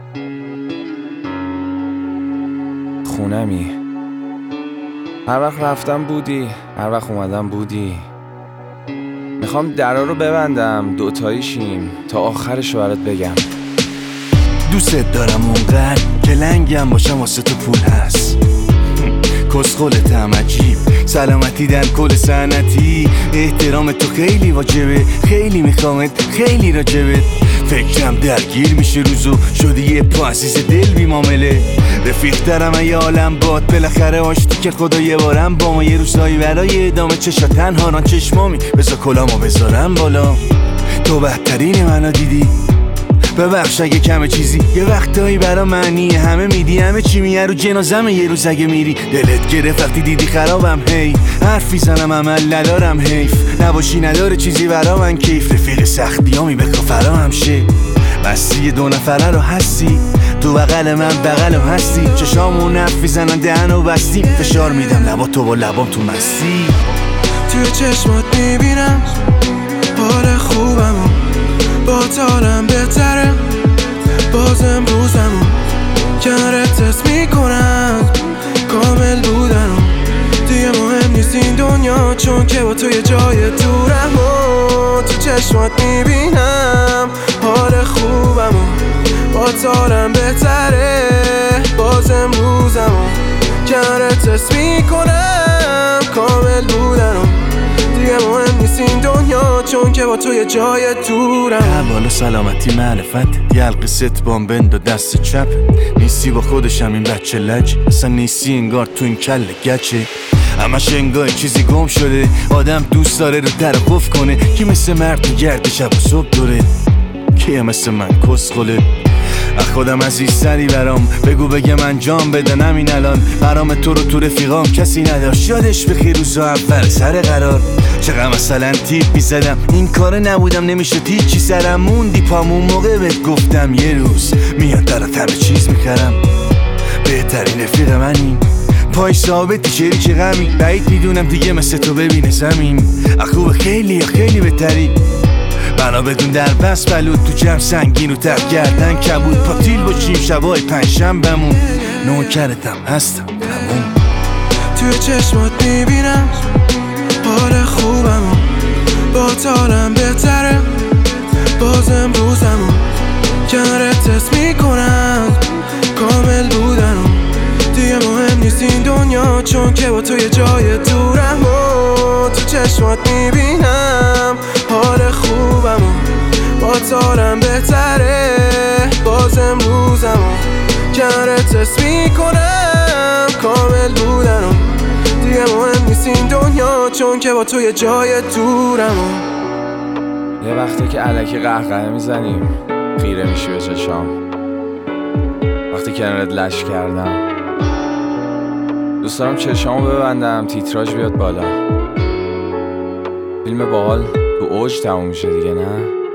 خونمی، هر وقت رفتم بودی، هر وقت اومدم بودی. میخوام درا رو ببندم دوتایی شیم تا آخرش رو برات بگم. دوست دارم اونقدر که لنگم باشم واسه تو پول هست. کسخلتم عجیب، سلامتی در کل سنتی. احترام تو خیلی واجبه، خیلی میخوامت، خیلی راجبت. فکرم درگیر میشه روزو، شدی یه پا عزیز دل بی معامله. رفیق دارم یه عالم باد، بالاخره آشتی که خدا یه بارم با ما. یه روزایی برای ادامه چشا تنها ران چشمامی، بذار کلامو بذارم بالا. تو بهترین منو دیدی، ببخش اگه کمه چیزی. یه وقتایی برا معنی همه میدی، همه چی میه رو جنازمه. یه روز اگه میری دلت گرفت وقتی دیدی خرابم. هی حرفی زنم عمل ندارم، حیف نباشی نداره چیزی برا من کیف. رفیق سختیامی بخوا فرا همشه، بستی دو نفره رو هستی. تو بغل من بغل هستی، چشامون حرفی زنن دهنو بستی. فشار میدم لبا تو با لبام تو مستی. توی چشمات میبینم حال خوبمو، با تالم بهتره باز امروزمو. کنارت تست میکنم کامل بودنم، دیگه مهم نیست این دنیا چون که با تو یه جای دورم. و تو چشمات میبینم حال خوبمو، با تالم بهتره باز امروزمو. کنارت تست میکنم کامل بودنم، دیگه مهم نیست این دنیا چون که با تو یه جای دورم. بالا سلامتی معرفت، یلق ست بام بند و دست چپ. نیستی با خودشم این بچه لج، اصلا نیستی انگار تو این کل گچه. همش انگار چیزی گم شده، آدم دوست داره رو در قف کنه. کی مثل مرد میگرده شب و صبح دوره، کیه مثل من کسخله. خودم عزیزتری برام، بگو بگم انجام بدن همین الان. برام تو رو تو رفیقام کسی نداشت، یادش بخیر روزا اول سر قرار. چقدر مثلا تیپ میزدم این کار نبودم، نمیشه هیچی سرم موندی پامون. موقع بهت گفتم یه روز میاد درات همه چیز میکردم. بهترین رفیق منی، پای ثابتی شریک غمی. بعید میدونم دیگه مثل تو ببینه زمین. خوب خیلی خیلی بهتری، بنا بدون در بس بلود. تو جمع سنگین و تق گردن کبود، پاتیل باشیم شبای پنجشنبه‌مون. نوکرتم هستم تموم. توی چشمات میبینم حال خوبمو، با تالم بهتره باز امروزمو. کنارت تست میکنم کامل بودنم، دیگه مهم نیست این دنیا چون که با تو یه جای دورم. و تو چشمات میبینم حال خوبمو، با تالم بهتره باز امروزمو. کنارت تست میکنم کامل بودنم، دیگه مهم نیست این دنیا چون که با تو یه جای دورمو. یه وقتی که الکی قهقه میزنیم خیره میشی به چشام، وقتی کنارت لش کردم. دوست دارم چشامو ببندم تیتراژ بیاد بالا، فیلم باحال تو اوج تموم میشه دیگه نه؟